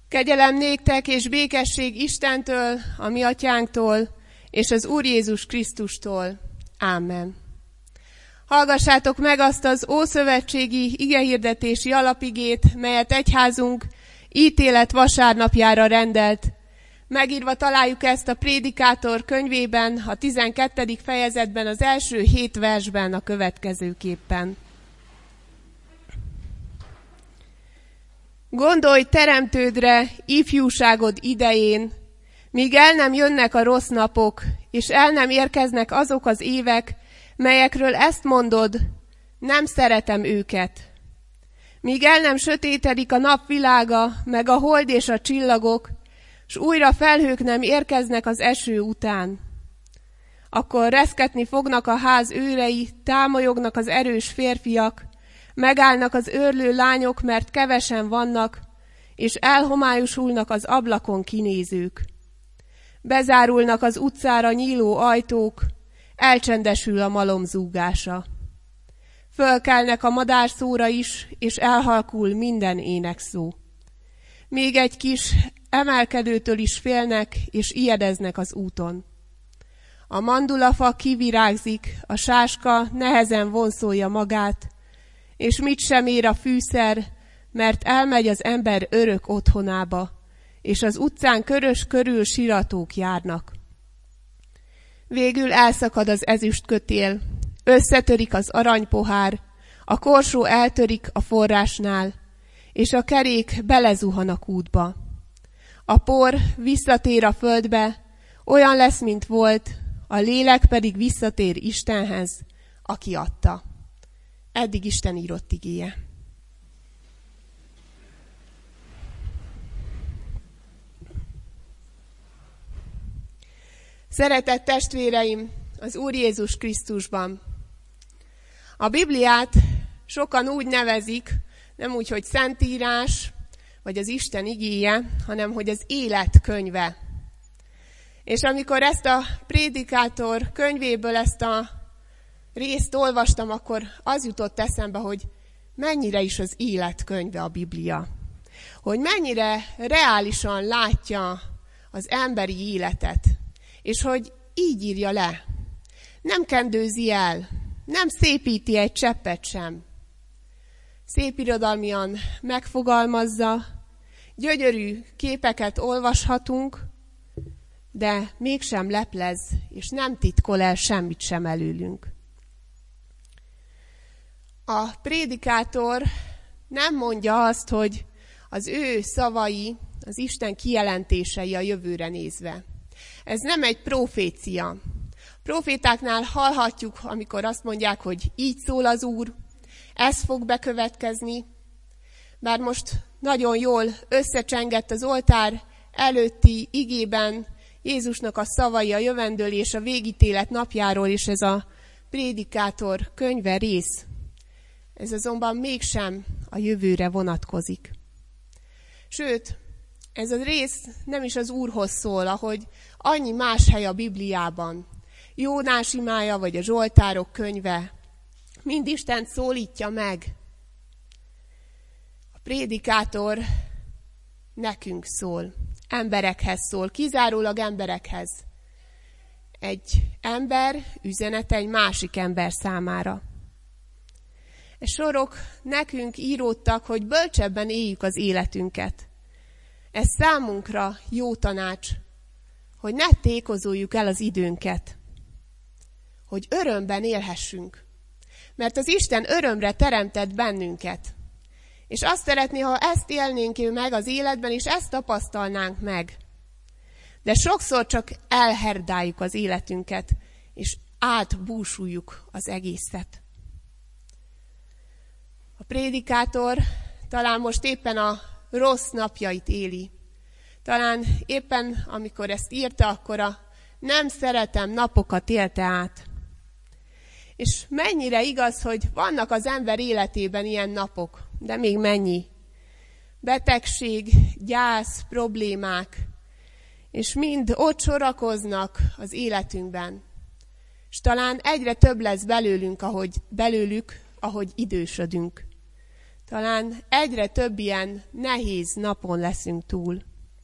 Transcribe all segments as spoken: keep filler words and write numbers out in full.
Kegyelem néktek és békesség Istentől, a mi atyánktól, és az Úr Jézus Krisztustól. Ámen. Hallgassátok meg azt az ószövetségi igehirdetési alapigét, melyet egyházunk ítélet vasárnapjára rendelt. Megírva találjuk ezt a Prédikátor könyvében, a tizenkettedik fejezetben, az első hét versben a következőképpen. Gondolj teremtődre ifjúságod idején, míg el nem jönnek a rossz napok, és el nem érkeznek azok az évek, melyekről ezt mondod, nem szeretem őket. Míg el nem sötétedik a napvilága, meg a hold és a csillagok, s újra felhők nem érkeznek az eső után. Akkor reszketni fognak a ház őrei, támolyognak az erős férfiak, megállnak az őrlő lányok, mert kevesen vannak, és elhomályosulnak az ablakon kinézők. Bezárulnak az utcára nyíló ajtók, elcsendesül a malom zúgása. Fölkelnek a madárszóra is, és elhalkul minden énekszó. Még egy kis emelkedőtől is félnek, és ijedeznek az úton. A mandulafa kivirágzik, a sáska nehezen vonszolja magát, és mit sem ér a fűszer, mert elmegy az ember örök otthonába, és az utcán körös körül siratók járnak. Végül elszakad az ezüstkötél, összetörik az aranypohár, a korsó eltörik a forrásnál, és a kerék belezuhan a kútba. A por visszatér a földbe, olyan lesz, mint volt, a lélek pedig visszatér Istenhez, aki adta. Eddig Isten írott igéje. Szeretett testvéreim, az Úr Jézus Krisztusban. A Bibliát sokan úgy nevezik, nem úgy, hogy Szentírás, vagy az Isten igéje, hanem hogy az élet könyve. És amikor ezt a Prédikátor könyvéből ezt a részt olvastam, akkor az jutott eszembe, hogy mennyire is az életkönyve a Biblia. Hogy mennyire reálisan látja az emberi életet, és hogy így írja le. Nem kendőzi el, nem szépíti egy cseppet sem. Szép irodalmian megfogalmazza, gyönyörű képeket olvashatunk, de mégsem leplez, és nem titkol el semmit sem előlünk. A prédikátor nem mondja azt, hogy az ő szavai, az Isten kijelentései a jövőre nézve. Ez nem egy profécia. Profétáknál hallhatjuk, amikor azt mondják, hogy így szól az Úr, ez fog bekövetkezni. Bár most nagyon jól összecsengett az oltár előtti igében Jézusnak a szavai a jövendőlés a végítélet napjáról, és ez a Prédikátor könyve rész. Ez azonban mégsem a jövőre vonatkozik. Sőt, ez a rész nem is az Úrhoz szól, ahogy annyi más hely a Bibliában. Jónás imája vagy a Zsoltárok könyve mind Istent szólítja meg. A prédikátor nekünk szól, emberekhez szól, kizárólag emberekhez. Egy ember üzenete egy másik ember számára. E sorok nekünk íródtak, hogy bölcsebben éljük az életünket. Ez számunkra jó tanács, hogy ne tékozoljuk el az időnket, hogy örömben élhessünk. Mert az Isten örömre teremtett bennünket. És azt szeretné, ha ezt élnénk meg az életben, és ezt tapasztalnánk meg. De sokszor csak elherdáljuk az életünket, és átbúsuljuk az egészet. A prédikátor talán most éppen a rossz napjait éli. Talán éppen, amikor ezt írta, akkor a nem szeretem napokat élte át. És mennyire igaz, hogy vannak az ember életében ilyen napok, de még mennyi? Betegség, gyász, problémák, és mind ott sorakoznak az életünkben. És talán egyre több lesz belőlünk, ahogy, belőlük, ahogy idősödünk. Talán egyre több ilyen nehéz napon leszünk túl.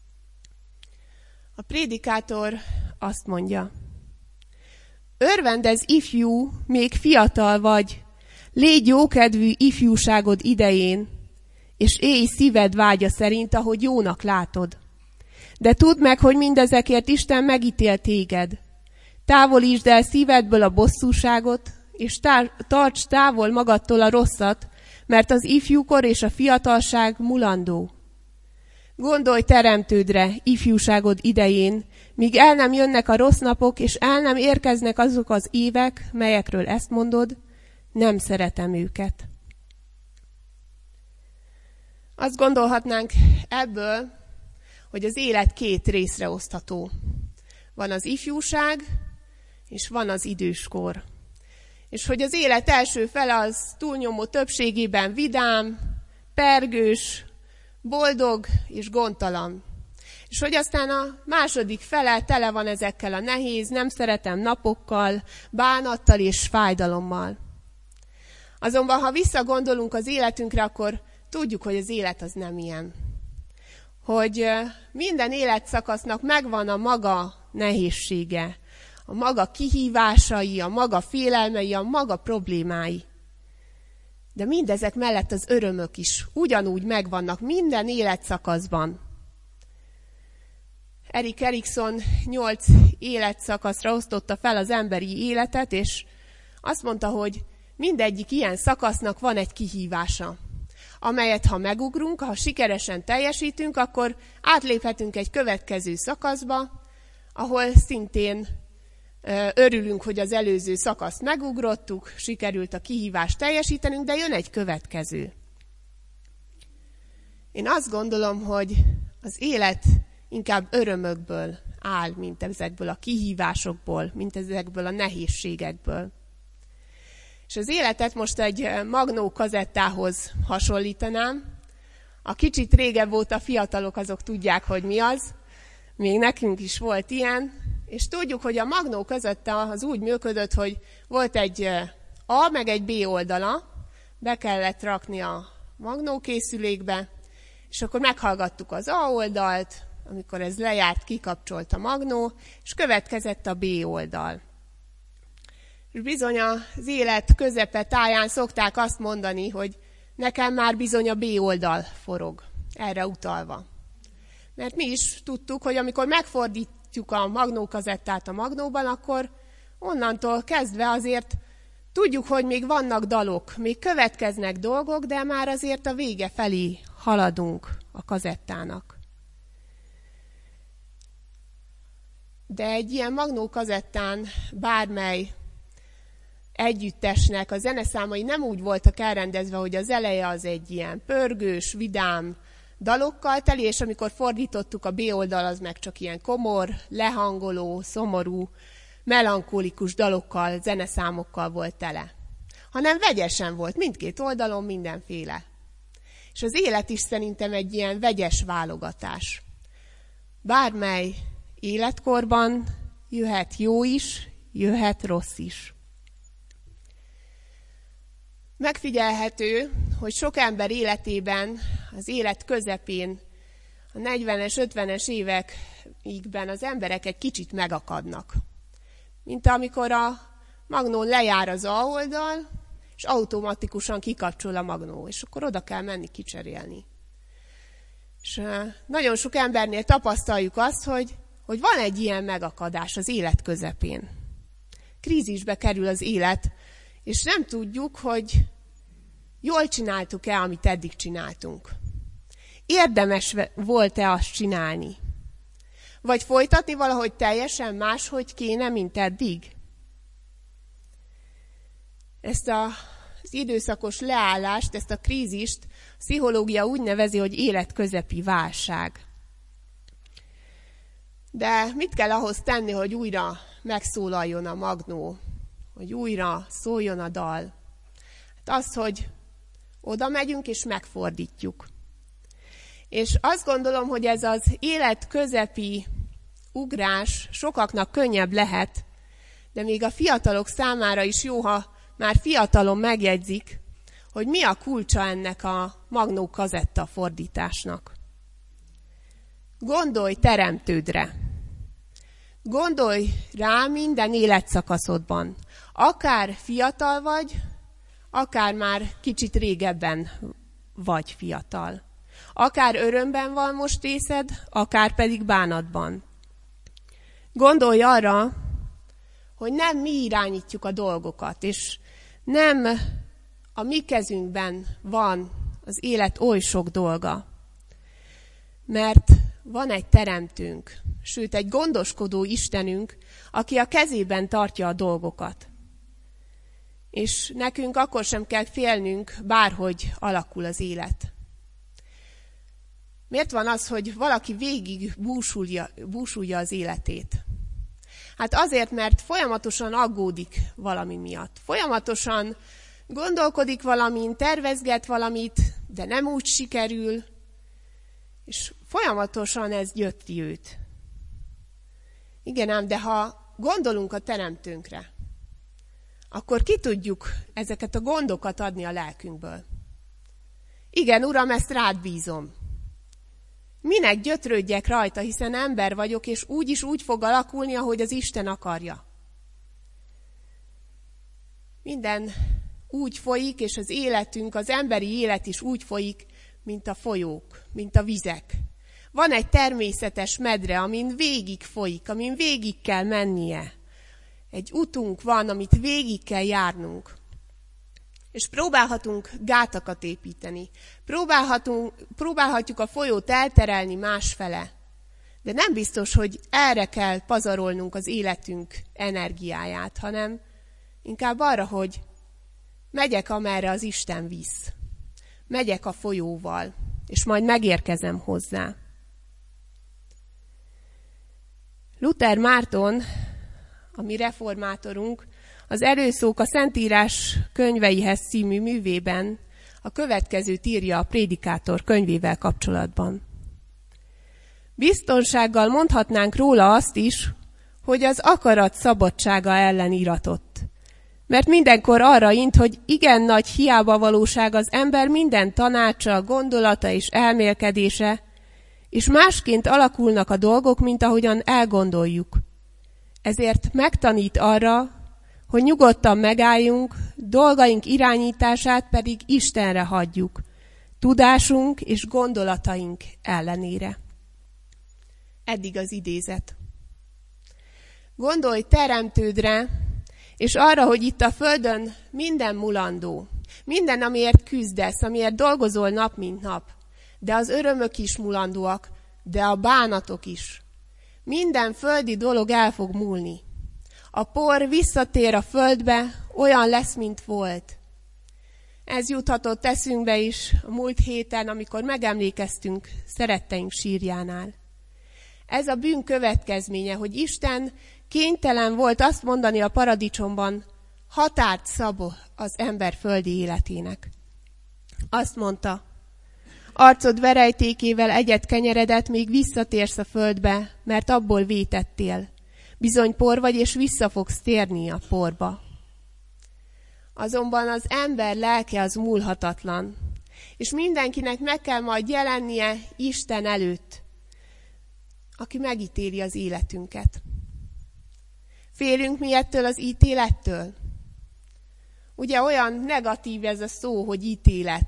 A prédikátor azt mondja: örvendezz, ifjú, még fiatal vagy, légy jókedvű ifjúságod idején, és élj szíved vágya szerint, ahogy jónak látod. De tudd meg, hogy mindezekért Isten megítél téged. Távolítsd el szívedből a bosszúságot, és tá- tarts távol magadtól a rosszat, mert az ifjúkor és a fiatalság mulandó. Gondolj teremtődre ifjúságod idején, míg el nem jönnek a rossz napok, és el nem érkeznek azok az évek, melyekről ezt mondod, nem szeretem őket. Azt gondolhatnánk ebből, hogy az élet két részre osztható. Van az ifjúság, és van az időskor. És hogy az élet első fele az túlnyomó többségében vidám, pergős, boldog és gondtalan. És hogy aztán a második fele tele van ezekkel a nehéz, nem szeretem napokkal, bánattal és fájdalommal. Azonban, ha visszagondolunk az életünkre, akkor tudjuk, hogy az élet az nem ilyen. Hogy minden életszakasznak megvan a maga nehézsége, a maga kihívásai, a maga félelmei, a maga problémái. De mindezek mellett az örömök is ugyanúgy megvannak minden életszakaszban. Erik Erikson nyolc életszakaszra osztotta fel az emberi életet, és azt mondta, hogy mindegyik ilyen szakasznak van egy kihívása, amelyet ha megugrunk, ha sikeresen teljesítünk, akkor átléphetünk egy következő szakaszba, ahol szintén örülünk, hogy az előző szakaszt megugrottuk, sikerült a kihívást teljesítenünk, de jön egy következő. Én azt gondolom, hogy az élet inkább örömökből áll, mint ezekből a kihívásokból, mint ezekből a nehézségekből. És az életet most egy magnó kazettához hasonlítanám. A kicsit régebb óta fiatalok azok tudják, hogy mi az. Még nekünk is volt ilyen. És tudjuk, hogy a magnó kazetta az úgy működött, hogy volt egy A meg egy B oldala, be kellett rakni a magnókészülékbe, és akkor meghallgattuk az A oldalt, amikor ez lejárt, kikapcsolt a magnó, és következett a B oldal. És bizony az élet közepe táján szokták azt mondani, hogy nekem már bizony a B oldal forog, erre utalva. Mert mi is tudtuk, hogy amikor megfordítjuk a magnókazettát a magnóban, akkor onnantól kezdve azért tudjuk, hogy még vannak dalok, még következnek dolgok, de már azért a vége felé haladunk a kazettának. De egy ilyen magnókazettán bármely együttesnek a zeneszámai nem úgy voltak elrendezve, hogy az eleje az egy ilyen pörgős, vidám dalokkal teli, és amikor fordítottuk, a B oldal az meg csak ilyen komor, lehangoló, szomorú, melankolikus dalokkal, zeneszámokkal volt tele. Hanem vegyesen volt, mindkét oldalon mindenféle. És az élet is szerintem egy ilyen vegyes válogatás. Bármely életkorban jöhet jó is, jöhet rossz is. Megfigyelhető, hogy sok ember életében, az élet közepén, a negyvenes, ötvenes években az emberek egy kicsit megakadnak. Mint amikor a magnón lejár az A oldal, és automatikusan kikapcsol a magnó, és akkor oda kell menni kicserélni. És nagyon sok embernél tapasztaljuk azt, hogy, hogy van egy ilyen megakadás az élet közepén. Krízisbe kerül az élet, és nem tudjuk, hogy jól csináltuk-e, amit eddig csináltunk. Érdemes volt-e azt csinálni? Vagy folytatni valahogy teljesen máshogy kéne, mint eddig? Ezt a, az időszakos leállást, ezt a krízist a pszichológia úgy nevezi, hogy életközepi válság. De mit kell ahhoz tenni, hogy újra megszólaljon a magnó, hogy újra szóljon a dal? Hát az, hogy oda megyünk és megfordítjuk. És azt gondolom, hogy ez az életközepi ugrás sokaknak könnyebb lehet, de még a fiatalok számára is jó, ha már fiatalon megjegyzik, hogy mi a kulcsa ennek a magnó kazetta fordításnak. Gondolj teremtődre. Gondolj rá minden életszakaszodban. Akár fiatal vagy, akár már kicsit régebben vagy fiatal. Akár örömben van most részed, akár pedig bánatban. Gondolj arra, hogy nem mi irányítjuk a dolgokat, és nem a mi kezünkben van az élet oly sok dolga. Mert van egy teremtőnk, sőt egy gondoskodó Istenünk, aki a kezében tartja a dolgokat. És nekünk akkor sem kell félnünk, bárhogy alakul az élet. Miért van az, hogy valaki végig búsulja, búsulja az életét? Hát azért, mert folyamatosan aggódik valami miatt. Folyamatosan gondolkodik valamin, tervezget valamit, de nem úgy sikerül, és folyamatosan ez gyötri őt. Igen ám, de ha gondolunk a teremtőnkre, akkor ki tudjuk ezeket a gondokat adni a lelkünkből. Igen, Uram, ezt rád bízom. Minek gyötrődjek rajta, hiszen ember vagyok, és úgy is úgy fog alakulni, ahogy az Isten akarja. Minden úgy folyik, és az életünk, az emberi élet is úgy folyik, mint a folyók, mint a vizek. Van egy természetes medre, amin végig folyik, amin végig kell mennie. Egy utunk van, amit végig kell járnunk. És próbálhatunk gátakat építeni. Próbálhatunk, próbálhatjuk a folyót elterelni másfele. De nem biztos, hogy erre kell pazarolnunk az életünk energiáját, hanem inkább arra, hogy megyek, amerre az Isten visz. Megyek a folyóval, és majd megérkezem hozzá. Luther Márton, a mi reformátorunk, az Előszók a Szentírás könyveihez című művében a következőt írja a Prédikátor könyvével kapcsolatban. Biztonsággal mondhatnánk róla azt is, hogy az akarat szabadsága ellen iratott. Mert mindenkor arra int, hogy igen nagy hiába valóság az ember minden tanácsa, gondolata és elmélkedése, és másként alakulnak a dolgok, mint ahogyan elgondoljuk. Ezért megtanít arra, hogy nyugodtan megálljunk, dolgaink irányítását pedig Istenre hagyjuk, tudásunk és gondolataink ellenére. Eddig az idézet. Gondolj teremtődre, és arra, hogy itt a földön minden mulandó, minden, amiért küzdesz, amiért dolgozol nap, mint nap, de az örömök is mulandóak, de a bánatok is. Minden földi dolog el fog múlni. A por visszatér a földbe, olyan lesz, mint volt. Ez juthatott eszünkbe is a múlt héten, amikor megemlékeztünk szeretteink sírjánál. Ez a bűn következménye, hogy Isten kénytelen volt azt mondani a paradicsomban, határt szab az ember földi életének. Azt mondta, arcod verejtékével egyet kenyeredet, még visszatérsz a földbe, mert abból vétettél. Bizony por vagy, és vissza fogsz térni a porba. Azonban az ember lelke az múlhatatlan, és mindenkinek meg kell majd jelennie Isten előtt, aki megítéli az életünket. Félünk mi ettől az ítélettől? Ugye olyan negatív ez a szó, hogy ítélet.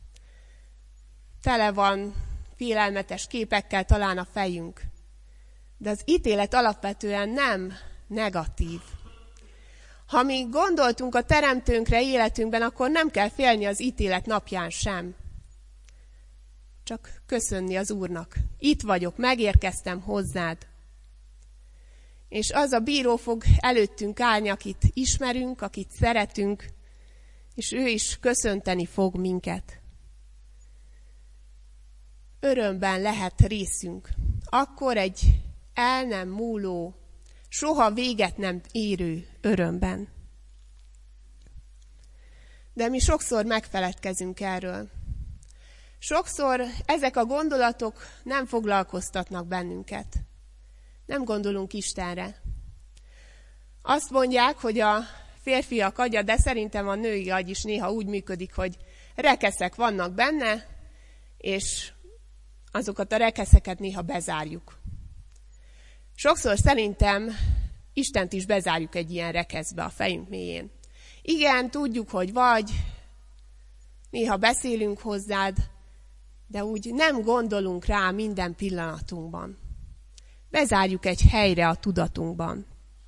Tele van félelmetes képekkel talán a fejünk. De az ítélet alapvetően nem negatív. Ha mi gondoltunk a teremtőnkre életünkben, akkor nem kell félni az ítélet napján sem. Csak köszönni az Úrnak. Itt vagyok, megérkeztem hozzád. És az a bíró fog előttünk állni, akit ismerünk, akit szeretünk, és ő is köszönteni fog minket. Örömben lehet részünk. Akkor egy el nem múló, soha véget nem érő örömben. De mi sokszor megfeledkezünk erről. Sokszor ezek a gondolatok nem foglalkoztatnak bennünket. Nem gondolunk Istenre. Azt mondják, hogy a férfiak agya, de szerintem a női agy is néha úgy működik, hogy rekeszek vannak benne, és azokat a rekeszeket néha bezárjuk. Sokszor szerintem Istent is bezárjuk egy ilyen rekeszbe a fejünk mélyén. Igen, tudjuk, hogy vagy, néha beszélünk hozzád, de úgy nem gondolunk rá minden pillanatunkban. Bezárjuk egy helyre a tudatunkban.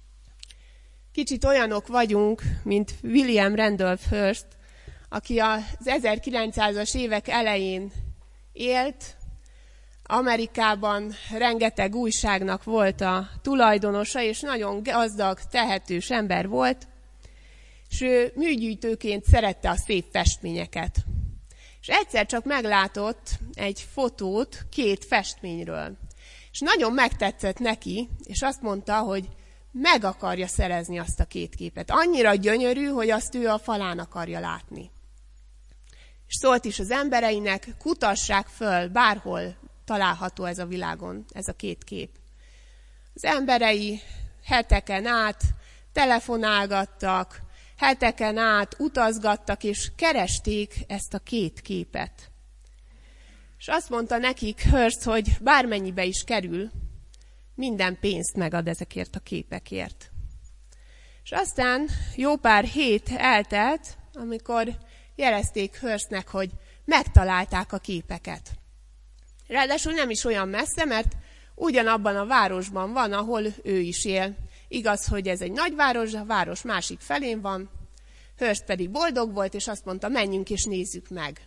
Kicsit olyanok vagyunk, mint William Randolph Hearst, aki az ezerkilencszázas évek elején élt. Amerikában rengeteg újságnak volt a tulajdonosa, és nagyon gazdag, tehetős ember volt, és ő műgyűjtőként szerette a szép festményeket. És egyszer csak meglátott egy fotót két festményről. És nagyon megtetszett neki, és azt mondta, hogy meg akarja szerezni azt a két képet. Annyira gyönyörű, hogy azt ő a falán akarja látni. És szólt is az embereinek, kutassák föl, bárhol található ez a világon, ez a két kép. Az emberei heteken át telefonálgattak, heteken át utazgattak, és keresték ezt a két képet. És azt mondta nekik Hearst, hogy bármennyibe is kerül, minden pénzt megad ezekért a képekért. És aztán jó pár hét eltelt, amikor jelezték Hearstnek, hogy megtalálták a képeket. Ráadásul nem is olyan messze, mert ugyanabban a városban van, ahol ő is él. Igaz, hogy ez egy nagyváros, a város másik felén van. Hearst pedig boldog volt, és azt mondta, menjünk és nézzük meg.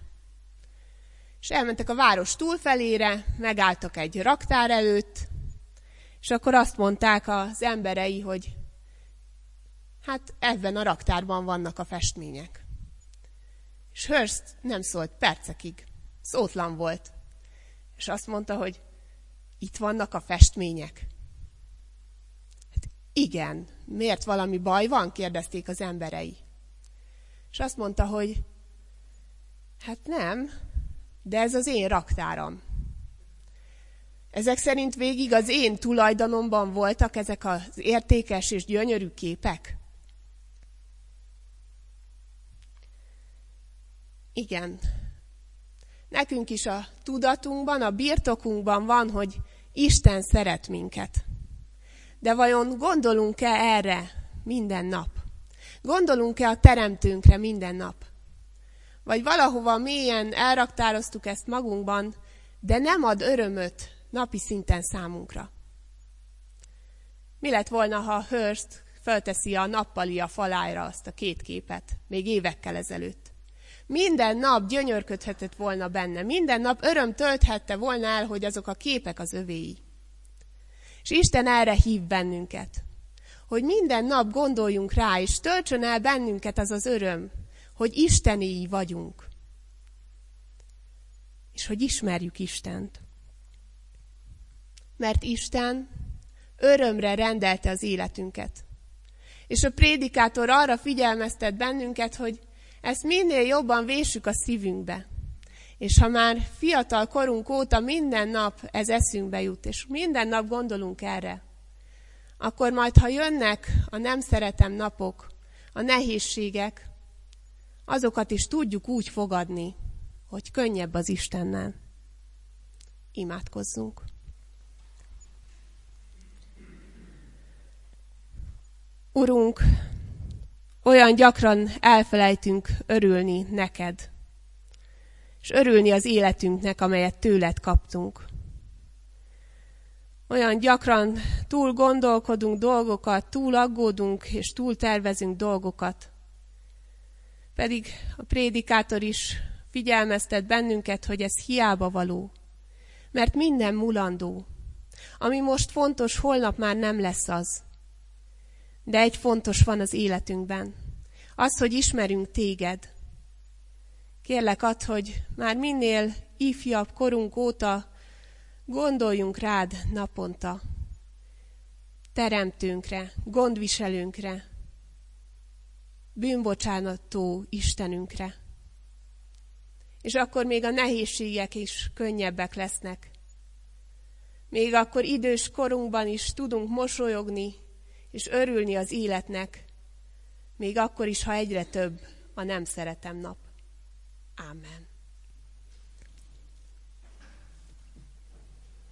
És elmentek a város túlfelére, megálltak egy raktár előtt, és akkor azt mondták az emberei, hogy hát ebben a raktárban vannak a festmények. És Hearst nem szólt percekig, szótlan volt. És azt mondta, hogy itt vannak a festmények. Hát igen, miért valami baj van? Kérdezték az emberei. És azt mondta, hogy hát nem, de ez az én raktáram. Ezek szerint végig az én tulajdonomban voltak ezek az értékes és gyönyörű képek? Igen. Nekünk is a tudatunkban, a birtokunkban van, hogy Isten szeret minket. De vajon gondolunk-e erre minden nap? Gondolunk-e a Teremtőnkre minden nap? Vagy valahova mélyen elraktároztuk ezt magunkban, de nem ad örömöt napi szinten számunkra? Mi lett volna, ha Hearst fölteszi a nappali a falára azt a két képet, még évekkel ezelőtt? Minden nap gyönyörködhetett volna benne, minden nap öröm tölthette volna el, hogy azok a képek az övéi. És Isten erre hív bennünket, hogy minden nap gondoljunk rá, és töltsön el bennünket az az öröm, hogy istenéi vagyunk, és hogy ismerjük Istent. Mert Isten örömre rendelte az életünket. És a prédikátor arra figyelmeztet bennünket, hogy ezt minél jobban véssük a szívünkbe. És ha már fiatal korunk óta minden nap ez eszünkbe jut, és minden nap gondolunk erre, akkor majd, ha jönnek a nem szeretem napok, a nehézségek, azokat is tudjuk úgy fogadni, hogy könnyebb az Istennel. Imádkozzunk. Urunk, olyan gyakran elfelejtünk örülni neked, és örülni az életünknek, amelyet tőled kaptunk. Olyan gyakran túl gondolkodunk dolgokat, túl aggódunk, és túl tervezünk dolgokat. Pedig a prédikátor is figyelmeztet bennünket, hogy ez hiába való, mert minden mulandó. Ami most fontos, holnap már nem lesz az. De egy fontos van az életünkben. Az, hogy ismerünk téged. Kérlek add, hogy már minél ifjabb korunk óta gondoljunk rád naponta. Teremtőnkre, gondviselőnkre, bűnbocsánató Istenünkre. És akkor még a nehézségek is könnyebbek lesznek. Még akkor idős korunkban is tudunk mosolyogni, és örülni az életnek, még akkor is, ha egyre több a nem szeretem nap. Amen.